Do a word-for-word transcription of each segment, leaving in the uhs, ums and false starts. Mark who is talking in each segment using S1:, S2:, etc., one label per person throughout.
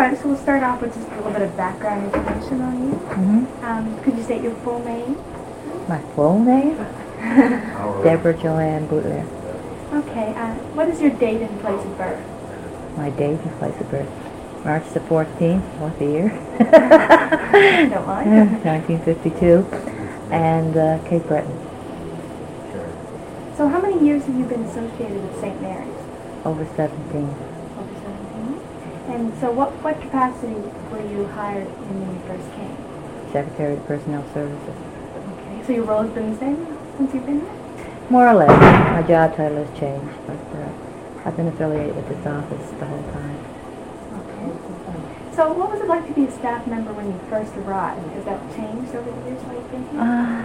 S1: right, so we'll start off with just a little bit of background information on you.
S2: Mm-hmm.
S1: Um, could you state your full name?
S2: My full name? Deborah Joanne Boutler.
S1: Okay, uh, what is your date and place of birth?
S2: My date and place of birth. March the fourteenth, what the year?
S1: Don't mind.
S2: nineteen fifty-two. And uh, Cape Breton.
S1: So how many years have you been associated with Saint Mary's?
S2: Over seventeen.
S1: Over seventeen. And so what, what capacity were you hired in when you first came?
S2: Secretary of Personnel Services.
S1: Okay, so your role has been the same since you've been here?
S2: More or less. My job title has changed, but uh, I've been affiliated with this office the whole time.
S1: Okay. So what was it like to be a staff member when you first arrived? Has that changed over the years while you've been here?
S2: Uh,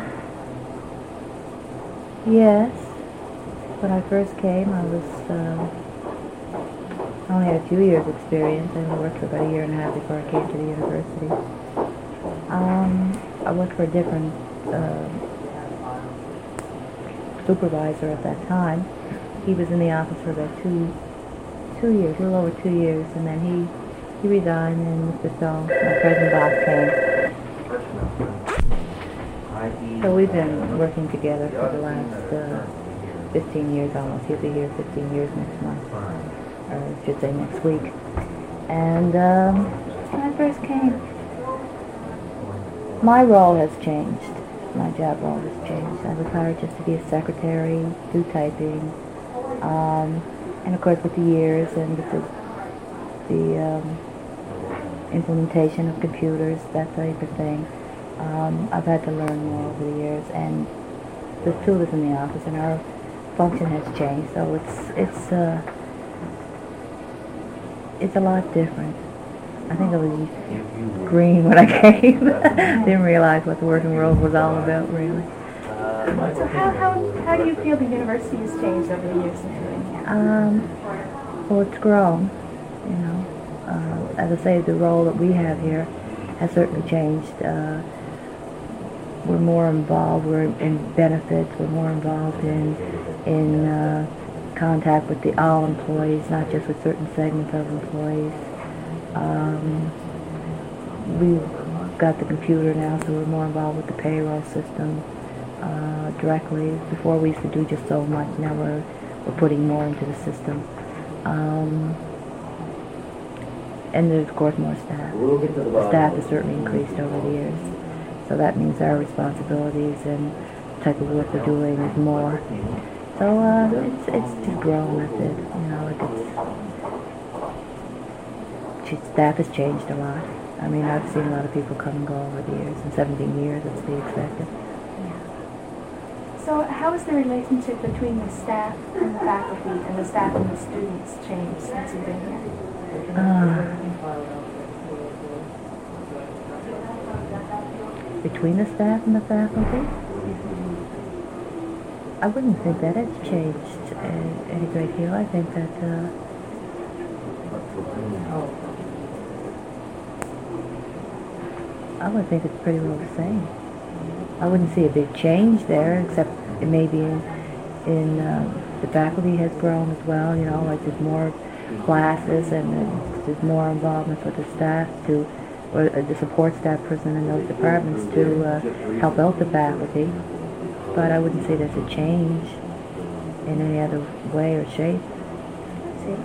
S2: yes. When I first came, I was, uh, I only had a few years experience. I only worked for about a year and a half before I came to the university. Um, I worked for a different uh, supervisor at that time. He was in the office for about two, two years, a little over two years, and then he, he resigned, and Mister Stone, my present boss, came. So we've been working together for the last uh, fifteen years almost. He'll be here fifteen years next month, or I should say next week. And um, when I first came, my role has changed. My job role has changed. I was hired just to be a secretary, do typing, um, and of course with the years and with the, the um, implementation of computers, that type of thing, um, I've had to learn more over the years. And there's two of us in the office, and our function has changed, so it's it's uh, it's a lot different. I think I was green when I came. Didn't realize what the working world was all about, really.
S1: So how, how, how do you feel the university has changed over the years since you've been here?
S2: Um, well, it's grown, you know. Uh, as I say, the role that we have here has certainly changed. Uh, we're more involved, we're in benefits, we're more involved in, in uh, contact with the all employees, not just with certain segments of employees. Um, we've got the computer now, so we're more involved with the payroll system uh, directly. Before we used to do just so much. Now we're we're putting more into the system. Um, and there's of course more staff. The staff has certainly increased over the years, so that means our responsibilities and the type of work we're doing is more. So uh, it's it's just grown. That's it. You know, like it's. Staff has changed a lot. I mean, I've seen a lot of people come and go over the years. In seventeen years, it's to be expected.
S1: Yeah. So how has the relationship between the staff and the faculty and the staff and the students changed since you've been here?
S2: Uh, between the staff and the faculty? I wouldn't think that it's changed uh, any great deal. I think that uh, I would think it's pretty well the same. I wouldn't see a big change there, except it maybe in, in uh, the faculty has grown as well, you know, like there's more classes and uh, there's more involvement with the staff to, or uh, the support staff person in those departments to uh, help out the faculty. But I wouldn't say there's a change in any other way or shape.
S1: See?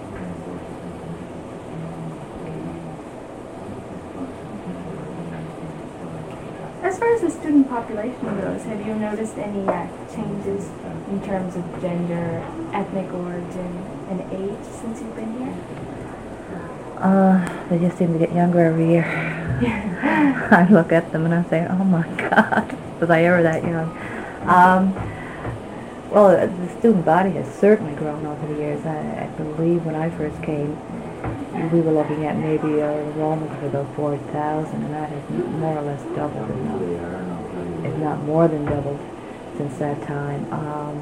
S1: As far as the student population goes, have you noticed any uh, changes in terms of gender, ethnic origin, and age since you've been here?
S2: Uh, they just seem to get younger every year. I look at them and I say, oh my God, was I ever that young? Um, well, the student body has certainly grown over the years. I, I believe when I first came, we were looking at maybe uh, enrollment of about four thousand, and that has more or less doubled, if not, if not more than doubled since that time. Um,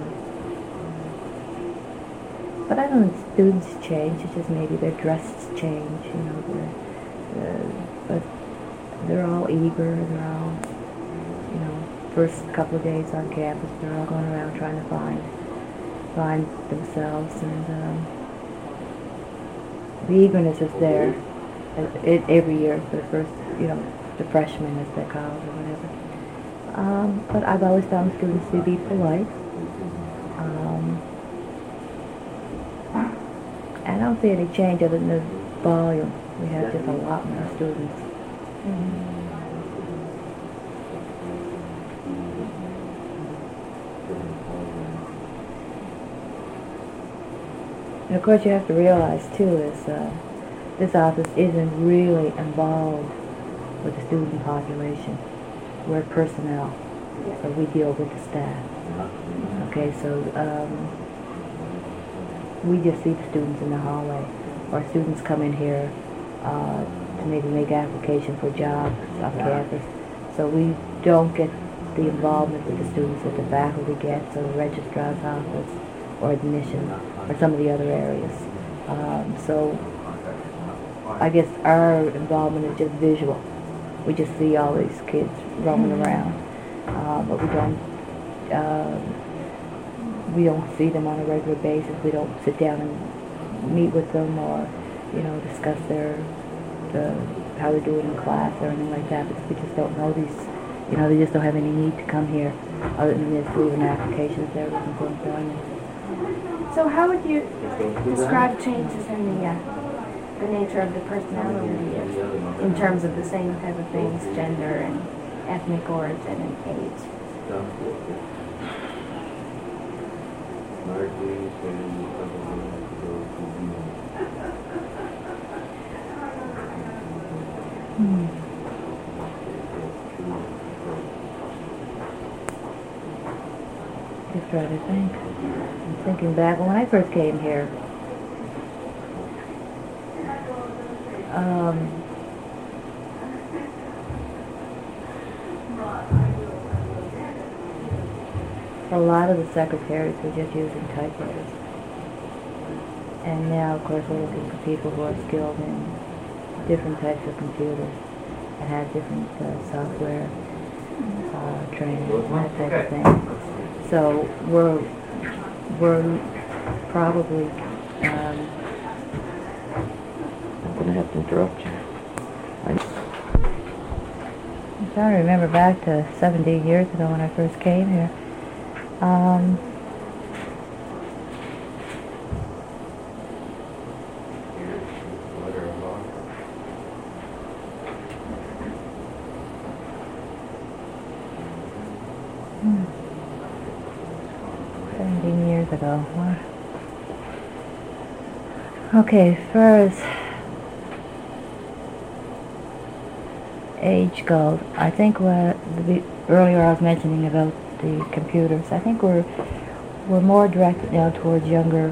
S2: but I don't think students change, it's just maybe their dresses change, you know, uh, but they're all eager, they're all, you know, first couple of days on campus, they're all going around trying to find, find themselves, and um, the eagerness is there. it, every year for the first, you know, the freshmen as they're called or whatever. Um, but I've always found students to be polite. Um, I don't see any change other than the volume. We have just a lot more students. Mm-hmm. And of course you have to realize too is uh, this office isn't really involved with the student population. We're personnel, so we deal with the staff. Okay, so um, we just see the students in the hallway, or students come in here uh, to maybe make application for jobs on campus. So we don't get the involvement with the students that the faculty gets, or the registrar's office, or admission, or some of the other areas. Um, so I guess our involvement is just visual. We just see all these kids roaming around, uh, but we don't uh, we don't see them on a regular basis. We don't sit down and meet with them, or you know, discuss their the how they're doing in class or anything like that, because we just don't know these. You know, they just don't have any need to come here other than just leave an application if they're looking for employment.
S1: So how would you describe changes in the, uh, the nature of the personnel over the years in terms of the same type of things, gender and ethnic origin and age?
S2: Hmm. Just try to think. I'm thinking back when I first came here. Um, a lot of the secretaries were just using typewriters. And now, of course, we're looking for people who are skilled in different types of computers and have different uh, software uh, training, that type of thing. So we're we're probably um,
S3: I'm going to have to interrupt you.
S2: I'm trying to remember back to seventeen years ago when I first came here. Um, hmm. seventeen years ago. What? Okay, first age goes. I think what the, earlier I was mentioning about the computers. I think we're we're more directed now towards younger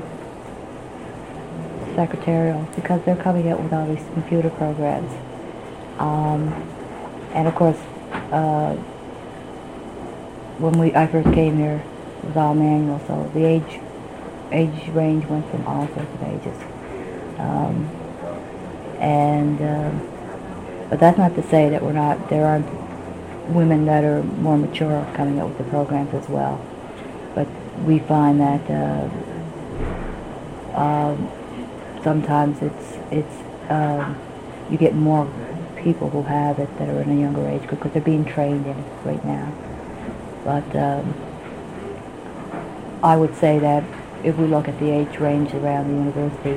S2: secretarials because they're coming out with all these computer programs, um, and of course, uh, when we I first came here, it was all manual. So the age age range went from all sorts of ages, um, and. Um, But that's not to say that we're not, there aren't women that are more mature coming up with the programs as well. But we find that uh, um, sometimes it's, it's um, you get more people who have it that are in a younger age group because they're being trained in it right now. But um, I would say that if we look at the age range around the university,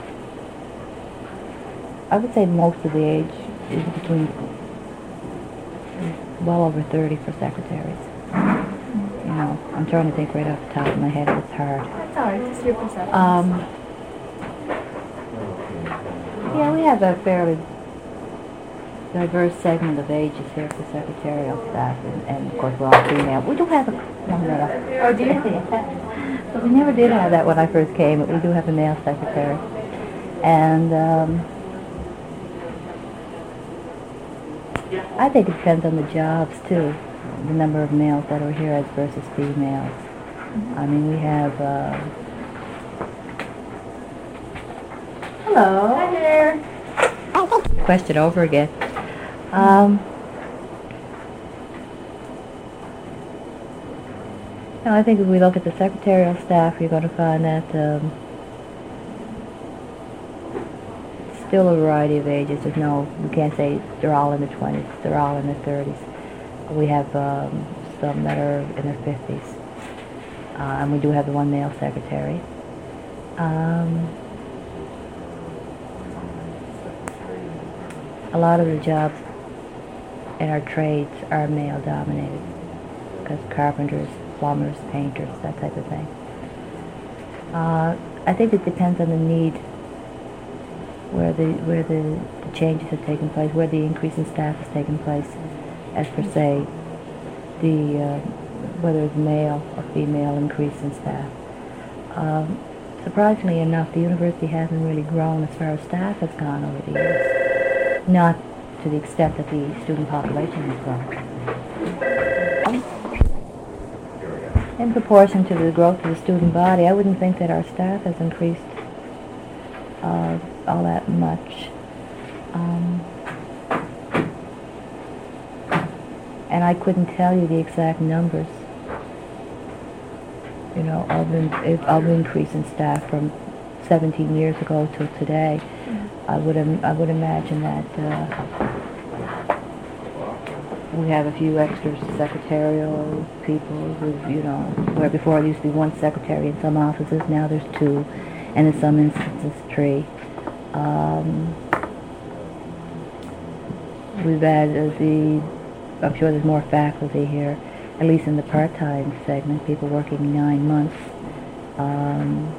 S2: I would say most of the age is between well over thirty for secretaries. You know, I'm trying to think right off the top of my head. It's hard.
S1: That's all right, just your perception.
S2: Um, yeah, we have a fairly diverse segment of ages here for secretarial staff, and, and of course we're all female. We do have a no, no, no.
S1: Oh, do you?
S2: But we never did have that when I first came, but we do have a male secretary. And um, I think it depends on the jobs too, the number of males that are here as versus females. Mm-hmm. I mean, we have. Uh, Hello.
S1: Hi there.
S2: Question over again. Um, now, I think if we look at the secretarial staff, you're going to find that um, still a variety of ages. There's no, we can't say they're all in their twenties. They're all in their thirties. We have um, some that are in their fifties. Uh, and we do have the one male secretary. Um, a lot of the jobs in our trades are male dominated, because carpenters, plumbers, painters, that type of thing. Uh, I think it depends on the need, where the where the, the changes have taken place, where the increase in staff has taken place, as per se, the uh, whether it's male or female increase in staff. Um, surprisingly enough, the university hasn't really grown as far as staff has gone over the years, not to the extent that the student population has grown. In proportion to the growth of the student body, I wouldn't think that our staff has increased uh, all that much. Um, and I couldn't tell you the exact numbers, you know, of, in, of increase in staff from seventeen years ago till today. Mm-hmm. I would I would imagine that uh, we have a few extra secretarial people with, you know, where before there used to be one secretary in some offices, now there's two, and in some instances three. Um, we've had uh, the, I'm sure there's more faculty here, at least in the part-time segment, people working nine months. Um,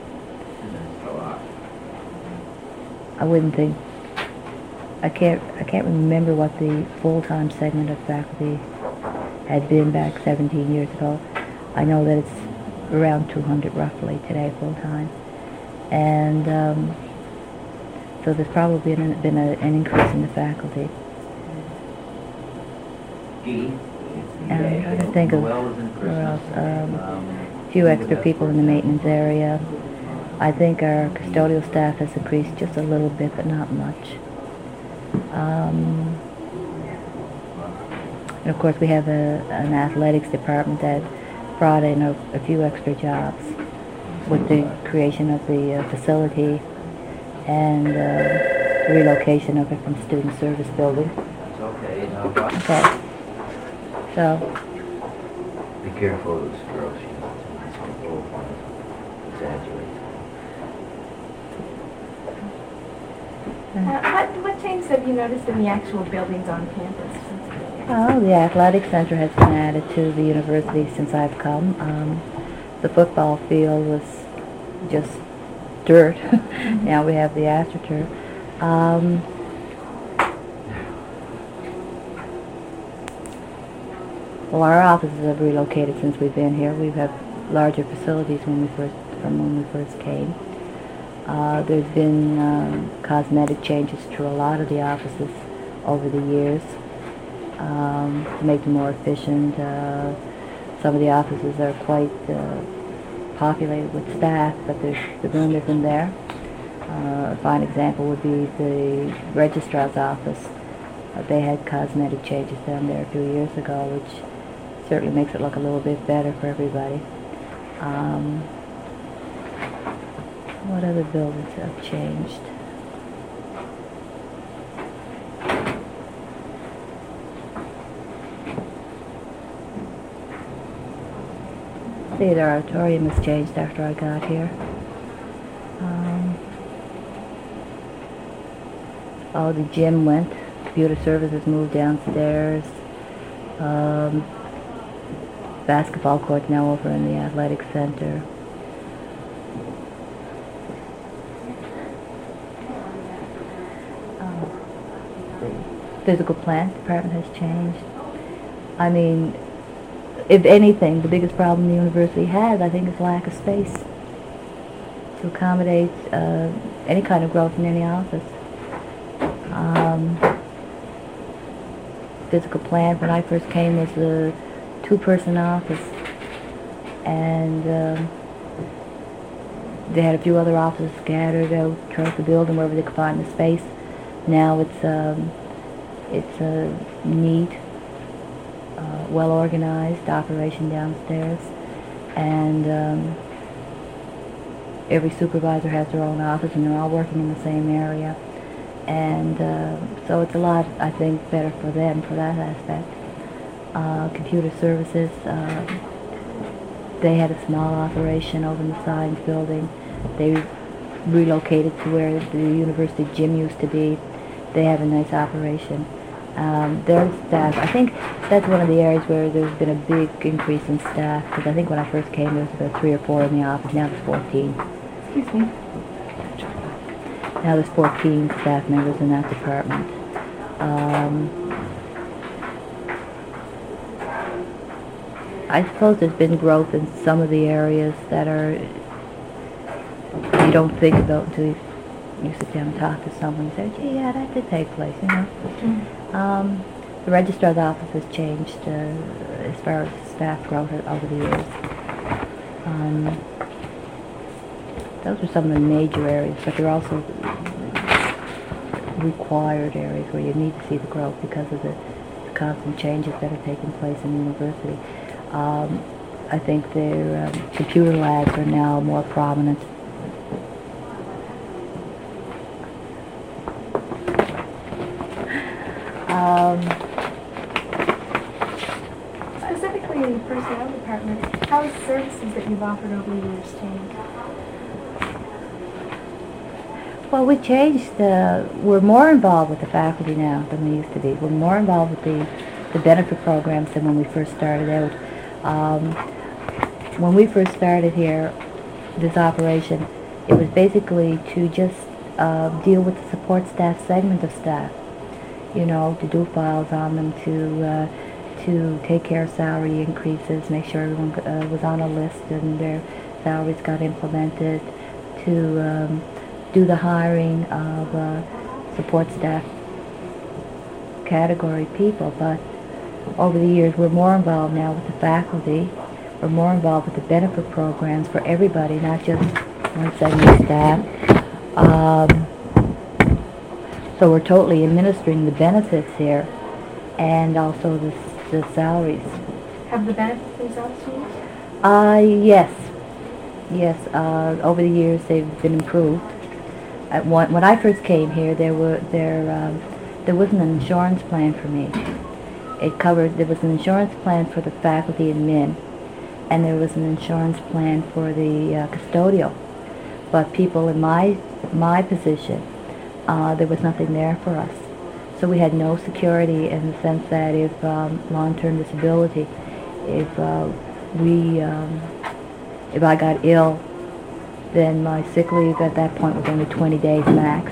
S2: I wouldn't think, I can't, I can't remember what the full-time segment of faculty had been back seventeen years ago. I know that it's around two hundred roughly today, full-time. And um, so there's probably been, been a, an increase in the faculty. And I'm trying to think of where else. Um, a few extra people in the maintenance area. I think our custodial staff has increased just a little bit, but not much. Um, and of course we have a, an athletics department that brought in a, a few extra jobs with the creation of the uh, facility and uh, the relocation of it from student service building. Okay. So.
S3: Be careful of this girl. She's exaggerating.
S1: Uh, what, what changes have you noticed in the actual buildings on campus since you've been here?
S2: Well, the athletic center has been added to the university since I've come. Um, the football field was just dirt. Mm-hmm. Now we have the AstroTurf. Um, well, our offices have relocated since we've been here. We have larger facilities when we first, from when we first came. Uh, there's been um, cosmetic changes to a lot of the offices over the years um, to make them more efficient. Uh, some of the offices are quite uh, populated with staff, but there's, the room isn't there. Uh, a fine example would be the registrar's office. Uh, they had cosmetic changes down there a few years ago, which certainly makes it look a little bit better for everybody. Um, What other buildings have changed? Theater auditorium has changed after I got here. Um, oh, the gym went. Computer services moved downstairs. Um, basketball court now over in the athletic center. Physical plant department has changed. I mean, if anything, the biggest problem the university has, I think, is lack of space to accommodate uh, any kind of growth in any office. Um, physical plant, when I first came, was a two-person office, and um, they had a few other offices scattered out throughout the building wherever they could find the space. Now it's um, It's a neat, uh, well-organized operation downstairs, and um, every supervisor has their own office, and they're all working in the same area. And uh, so it's a lot, I think, better for them for that aspect. Uh, computer services, uh, they had a small operation over in the science building. They relocated to where the university gym used to be. They have a nice operation. Um, their staff, I think that's one of the areas where there's been a big increase in staff, because I think when I first came there was about three or four in the office. Now there's fourteen.
S1: Excuse me.
S2: Now there's fourteen staff members in that department. Um, I suppose there's been growth in some of the areas that are, you don't think about until you, you sit down and talk to someone and say, gee, yeah, that did take place, you know. Mm-hmm. um, the registrar's office has changed uh, as far as staff growth over the years. Um, those are some of the major areas, but there are also required areas where you need to see the growth because of the, the constant changes that are taking place in the university. Um, I think their um, computer labs are now more prominent. Um,
S1: Specifically in the personnel department, how has services that you've offered over the years changed?
S2: Well, we changed. Uh, we're more involved with the faculty now than we used to be. We're more involved with the, the benefit programs than when we first started out. Um, when we first started here, this operation, it was basically to just uh, deal with the support staff segment of staff. You know, to do files on them, to uh, to take care of salary increases, make sure everyone uh, was on a list and their salaries got implemented, to um, do the hiring of uh, support staff category people. But over the years, we're more involved now with the faculty. We're more involved with the benefit programs for everybody, not just one segment of staff. Um, So we're totally administering the benefits here, and also the, the salaries.
S1: Have the benefits themselves changed?
S2: Uh, yes. Yes, uh, over the years they've been improved. At one, when I first came here, there were there um, there wasn't an insurance plan for me. It covered, there was an insurance plan for the faculty and men, and there was an insurance plan for the uh, custodial. But people in my my position, Uh, there was nothing there for us. So we had no security in the sense that if um, long-term disability, if uh, we, um, if I got ill, then my sick leave at that point was only twenty days max.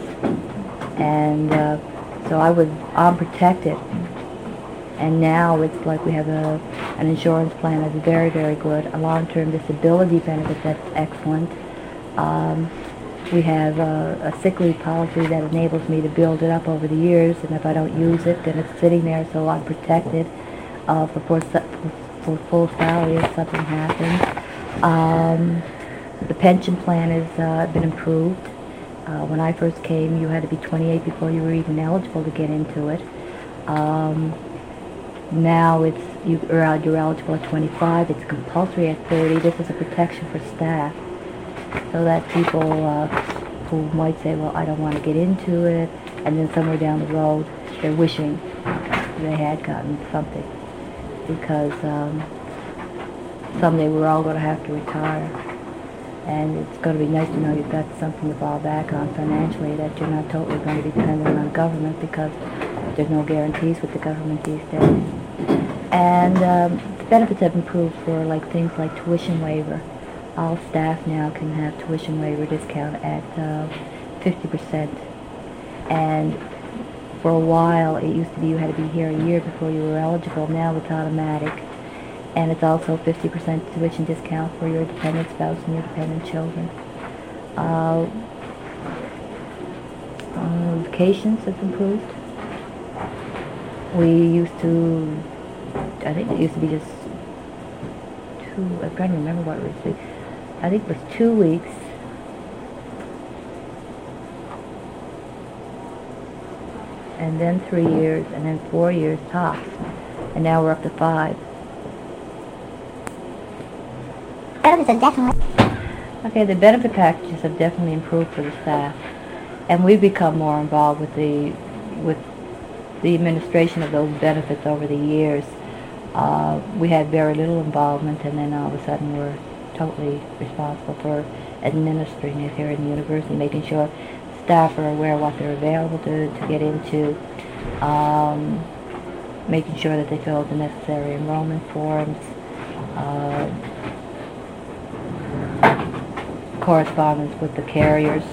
S2: And uh, so I was unprotected. And now it's like we have a, an insurance plan that's very, very good, a long-term disability benefit that's excellent. Um, We have uh, a sick leave policy that enables me to build it up over the years, and if I don't use it, then it's sitting there, so I'm protected uh, for, for, for full salary if something happens. Um, the pension plan has uh, been improved. Uh, when I first came, you had to be twenty-eight before you were even eligible to get into it. Um, now it's you, you're eligible at twenty-five. It's compulsory at thirty. This is a protection for staff, so that people uh, who might say, well, I don't want to get into it, and then somewhere down the road, they're wishing they had gotten something, because um, someday we're all going to have to retire, and it's going to be nice to know you've got something to fall back on financially, that you're not totally going to be dependent on government, because there's no guarantees with the government these days. And um, the benefits have improved for like things like tuition waiver. All staff now can have tuition waiver discount at uh, fifty percent. And for a while, it used to be you had to be here a year before you were eligible. Now it's automatic. And it's also fifty percent tuition discount for your dependent spouse and your dependent children. Uh, uh, vacations have improved. We used to, I think it used to be just two, I'm trying to remember what it used to be. I think it was two weeks, and then three years, and then four years tops, and now we're up to five.
S4: Benefits are definitely...
S2: Okay, the benefit packages have definitely improved for the staff. and we've become more involved with the with the administration of those benefits over the years. Uh, we had very little involvement, and then all of a sudden we're totally responsible for administering it here in the university, making sure staff are aware of what they're available to, to get into, um, making sure that they fill out the necessary enrollment forms, uh, correspondence with the carriers,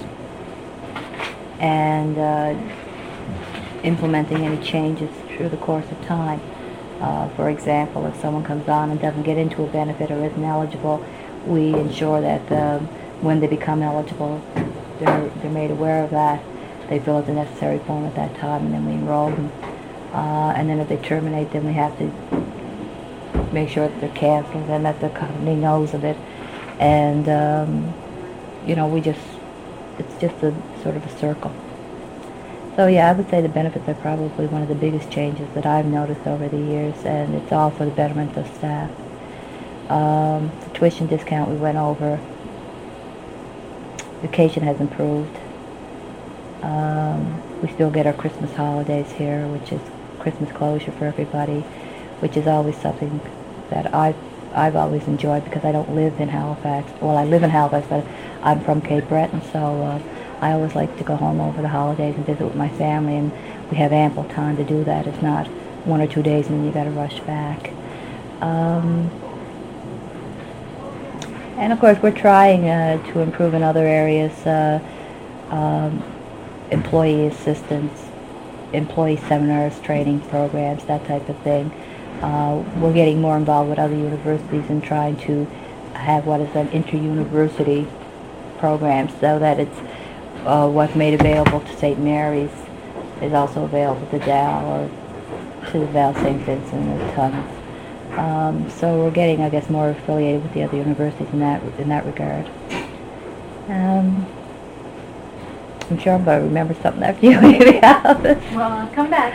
S2: and uh, implementing any changes through the course of time. Uh, for example, if someone comes on and doesn't get into a benefit or isn't eligible, we ensure that um, when they become eligible, they're, they're made aware of that. They fill out the necessary form at that time, and then we enroll them. Uh, and then if they terminate, then we have to make sure that they're canceled and that the company knows of it. And, um, you know, we just, it's just a sort of a circle. So yeah, I would say the benefits are probably one of the biggest changes that I've noticed over the years, and it's all for the betterment of staff. Um, the tuition discount we went over. Vacation has improved. Um, we still get our Christmas holidays here, which is Christmas closure for everybody, which is always something that I've, I've always enjoyed because I don't live in Halifax. Well, I live in Halifax, but I'm from Cape Breton, so uh, I always like to go home over the holidays and visit with my family, and we have ample time to do that. It's not one or two days and then you got to rush back. Um, and of course, we're trying uh, to improve in other areas, uh, um, employee assistance, employee seminars, training programs, that type of thing. Uh, we're getting more involved with other universities and trying to have what is an inter-university program, so that it's uh, what's made available to Saint Mary's is also available to Dow or to the Val Saint Vincent or Tons. Um, so we're getting, I guess, more affiliated with the other universities in that in that regard. Um, I'm sure I'm going to remember something after you leave the office.
S1: Well, I'll come back.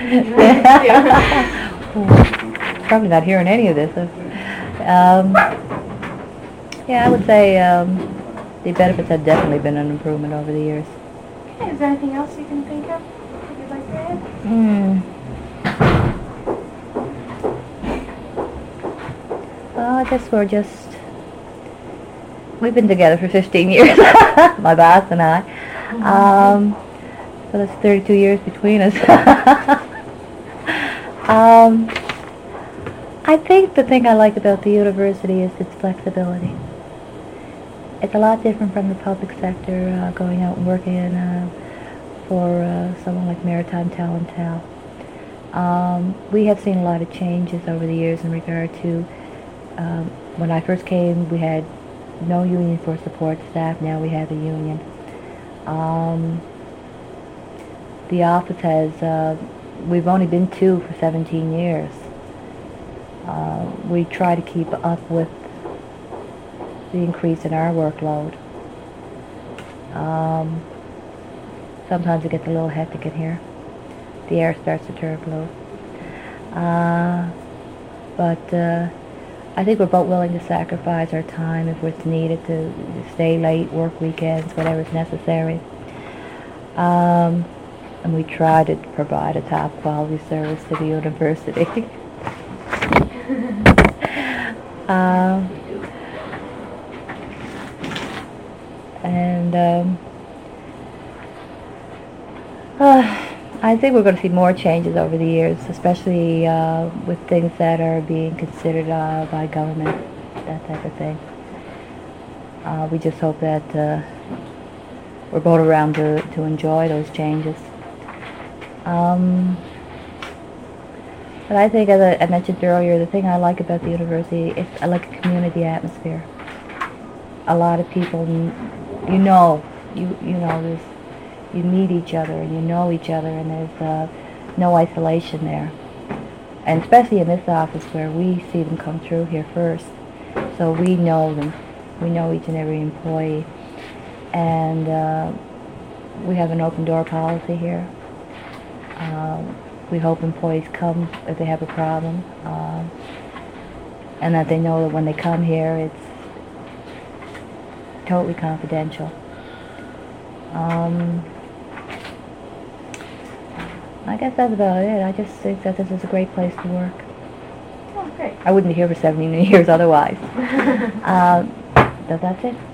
S2: Probably not hearing any of this. Um, yeah, I would say um, the benefits have definitely been an improvement over the years.
S1: Okay, is there anything else you can think of that you'd like to add?
S2: Hmm. Well, I guess we're just, we've been together for fifteen years, my boss and I. Um, so that's thirty-two years between us. um, I think the thing I like about the university is its flexibility. It's a lot different from the public sector, uh, going out and working uh, for uh, someone like Maritime Talent Tal. Um, we have seen a lot of changes over the years in regard to, um, when I first came, we had no union for support staff. Now we have a union. Um, the office has, uh, we've only been two for seventeen years. Uh, we try to keep up with the increase in our workload. Um, sometimes it gets a little hectic in here. The air starts to turn blue. Uh, but uh, I think we're both willing to sacrifice our time if it's needed to stay late, work weekends, whatever's necessary. Um, and we try to provide a top quality service to the university. um, and um, uh, I think we're going to see more changes over the years, especially uh, with things that are being considered uh, by government, that type of thing. Uh, we just hope that uh, we're both around to, to enjoy those changes. Um, but I think, as I, I mentioned earlier, the thing I like about the university is I like a community atmosphere. A lot of people, you know, you you know, there's, you meet each other and you know each other, and there's uh, no isolation there. And especially in this office where we see them come through here first, so we know them. We know each and every employee, and uh, we have an open door policy here. Um, we hope employees come if they have a problem, um, and that they know that when they come here, it's totally confidential. Um, guess that's about it. I just think that this is a great place to work.
S1: Oh, great.
S2: I wouldn't be here for seventeen years otherwise. uh, so that's it.